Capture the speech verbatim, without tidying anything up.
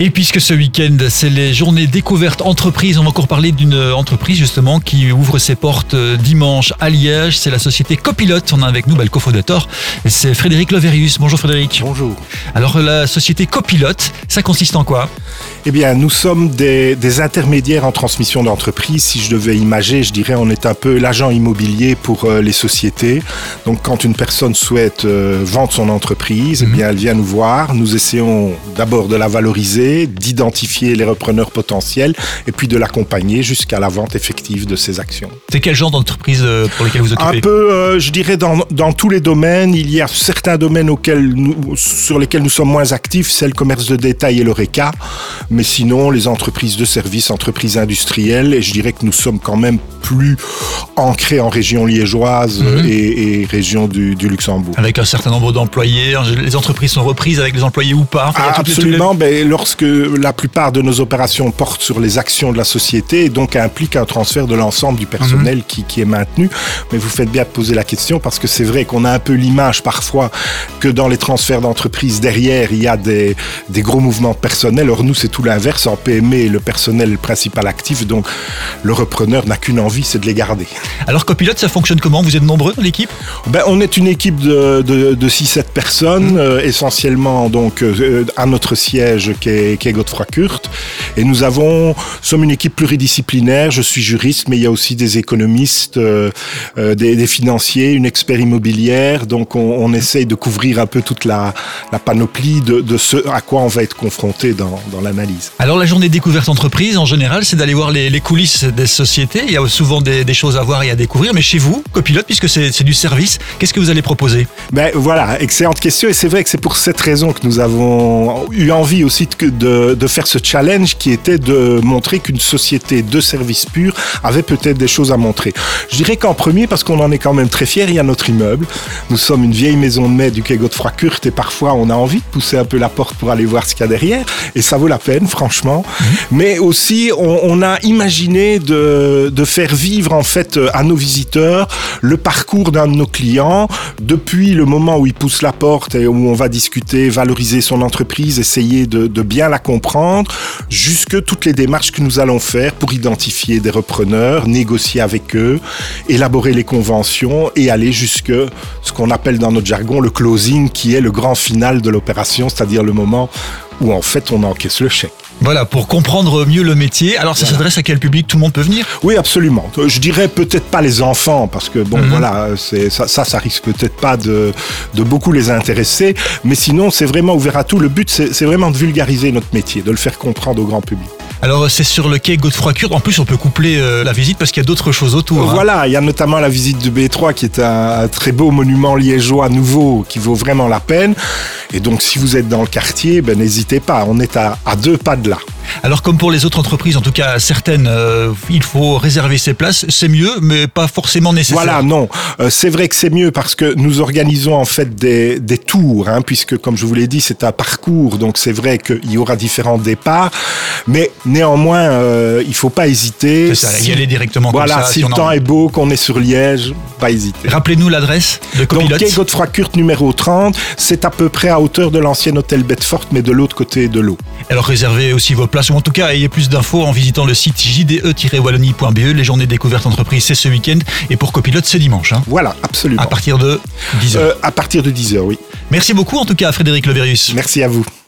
Et puisque ce week-end, c'est les journées découvertes entreprises, on va encore parler d'une entreprise justement qui ouvre ses portes dimanche à Liège. C'est la société Copilote. On a avec nous bah, le cofondateur, c'est Frédéric Leverius. Bonjour Frédéric. Bonjour. Alors la société Copilote, ça consiste en quoi ? Eh bien, nous sommes des, des intermédiaires en transmission d'entreprise. Si je devais imager, je dirais on est un peu l'agent immobilier pour euh, les sociétés. Donc, quand une personne souhaite euh, vendre son entreprise, mm-hmm. eh bien, elle vient nous voir. Nous essayons d'abord de la valoriser, d'identifier les repreneurs potentiels et puis de l'accompagner jusqu'à la vente effective de ses actions. C'est quel genre d'entreprise pour lesquelles vous occupez ? Un peu, euh, je dirais, dans, dans tous les domaines. Il y a certains domaines auxquels nous, sur lesquels nous sommes moins actifs, c'est le commerce de détail et l'Horeca. Mais sinon, les entreprises de services, entreprises industrielles, et je dirais que nous sommes quand même plus ancrés en région liégeoise mmh. et, et région du, du Luxembourg. Avec un certain nombre d'employés, les entreprises sont reprises avec les employés ou pas enfin, ah, absolument, les... ben, lorsque la plupart de nos opérations portent sur les actions de la société, et donc implique un transfert de l'ensemble du personnel mmh. qui, qui est maintenu. Mais vous faites bien de poser la question parce que c'est vrai qu'on a un peu l'image parfois que dans les transferts d'entreprise, derrière, il y a des, des gros mouvements de personnel. Or, nous, c'est tout l'inverse. En P M E, le personnel est le principal actif, donc le repreneur n'a qu'une envie, c'est de les garder. Alors, Copilote, ça fonctionne comment ? Vous êtes nombreux dans l'équipe ? Ben, on est une équipe de, de, de six sept personnes, mmh. euh, essentiellement donc, euh, à notre siège qui est, qui est Godefroy Kurt. Et nous avons, sommes une équipe pluridisciplinaire. Je suis juriste, mais il y a aussi des économistes, euh, euh, des, des financiers, une expert immobilière. Donc, on, on essaye de couvrir un peu toute la, la panoplie de, de ce à quoi on va être confronté dans, dans l'analyse. Alors la journée découverte entreprise, en général, c'est d'aller voir les, les coulisses des sociétés. Il y a souvent des, des choses à voir et à découvrir. Mais chez vous, Copilote, puisque c'est, c'est du service, qu'est-ce que vous allez proposer ? Ben voilà, excellente question. Et c'est vrai que c'est pour cette raison que nous avons eu envie aussi de, de, de faire ce challenge qui était de montrer qu'une société de services purs avait peut-être des choses à montrer. Je dirais qu'en premier, parce qu'on en est quand même très fiers, il y a notre immeuble. Nous sommes une vieille maison de mai du quai Godefroy Kurt et parfois on a envie de pousser un peu la porte pour aller voir ce qu'il y a derrière. Et ça vaut la peine, franchement. Mmh. Mais aussi, on, on a imaginé de, de faire vivre en fait à nos visiteurs le parcours d'un de nos clients depuis le moment où il pousse la porte et où on va discuter, valoriser son entreprise, essayer de, de bien la comprendre, jusque toutes les démarches que nous allons faire pour identifier des repreneurs, négocier avec eux, élaborer les conventions et aller jusque ce qu'on appelle dans notre jargon le closing, qui est le grand final de l'opération, c'est-à-dire le moment où en fait on encaisse le chèque. Voilà, pour comprendre mieux le métier. Alors, ça voilà. s'adresse à quel public ? Tout le monde peut venir ? Oui, absolument. Je dirais peut-être pas les enfants, parce que bon, mm-hmm. voilà, c'est, ça, ça, ça risque peut-être pas de, de beaucoup les intéresser. Mais sinon, c'est vraiment ouvert à tout. Le but, c'est, c'est vraiment de vulgariser notre métier, de le faire comprendre au grand public. Alors, c'est sur le quai Godefroy Kurt. En plus, on peut coupler euh, la visite parce qu'il y a d'autres choses autour. Hein. Voilà, il y a notamment la visite du B trois qui est un, un très beau monument liégeois nouveau qui vaut vraiment la peine. Et donc, si vous êtes dans le quartier, ben, n'hésitez pas. On est à, à deux pas de là. Alors comme pour les autres entreprises, en tout cas certaines, euh, il faut réserver ses places, c'est mieux, mais pas forcément nécessaire. Voilà, non, euh, c'est vrai que c'est mieux parce que nous organisons en fait des, des tours, hein, puisque comme je vous l'ai dit, c'est un parcours, donc c'est vrai qu'il y aura différents départs, mais néanmoins, euh, il ne faut pas hésiter. C'est ça, y aller directement voilà, comme ça. Si, si le temps est beau, qu'on est sur Liège, pas hésiter. Rappelez-nous l'adresse de Copilote. Donc, quai Godefroy Kurt numéro trente, c'est à peu près à hauteur de l'ancien hôtel Bedford, mais de l'autre côté de l'eau. Alors réservez aussi vos places, ou en tout cas ayez plus d'infos en visitant le site j d e tiret wallonie point b e. Les journées découvertes entreprises, c'est ce week-end, et pour Copilote, c'est dimanche. Hein. Voilà, absolument. À partir de dix heures. Euh, à partir de dix heures, oui. Merci beaucoup en tout cas Frédéric Leverius. Merci à vous.